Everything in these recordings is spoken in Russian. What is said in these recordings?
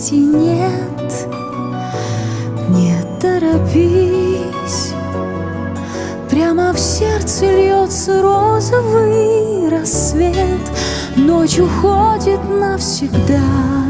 радости нет. Не торопись, прямо в сердце льется розовый рассвет. Ночь уходит навсегда,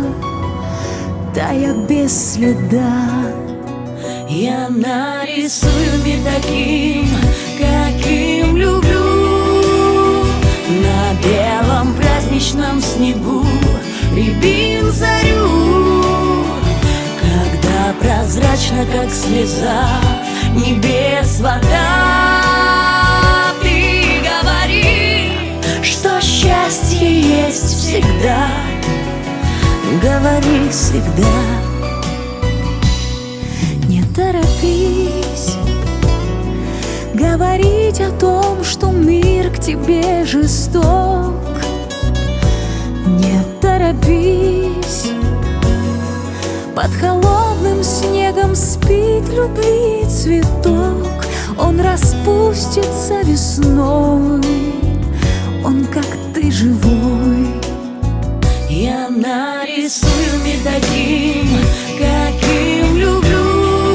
тая без следа. Я нарисую мир таким, каким люблю. На белом праздничном снегу рябин зарю. Когда прозрачно, как слеза, небес вода. Ты говори, что счастье есть всегда. Говори всегда. Не торопись говорить о том, что мир к тебе жесток. Не торопись, под холодным снегом спит любви цветок. Он распустится весной, он как ты живой. Я нарисую мир таким, каким люблю.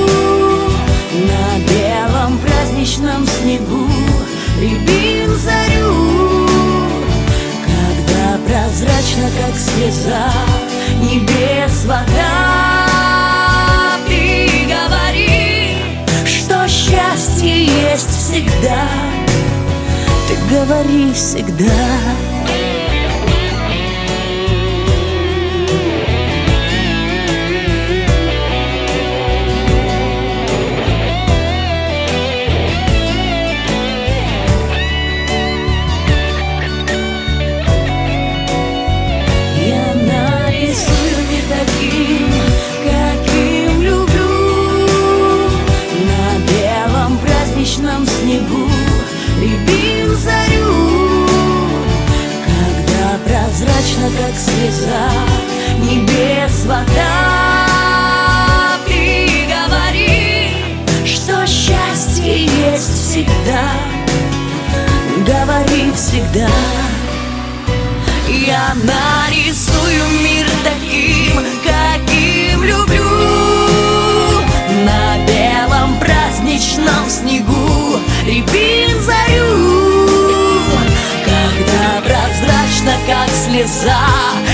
На белом праздничном снегу рябин зарю. Когда прозрачно, как слеза, небес вода. Ты говори, что счастье есть всегда. Ты говори всегда. Снегу рябин зарю. Когда прозрачно, как слеза, небес вода. Ты говори, что счастье есть всегда. Говори всегда. Я нарисую мир таким, каким люблю. На белом праздничном снегу рябин зарю. Когда прозрачно, как слеза,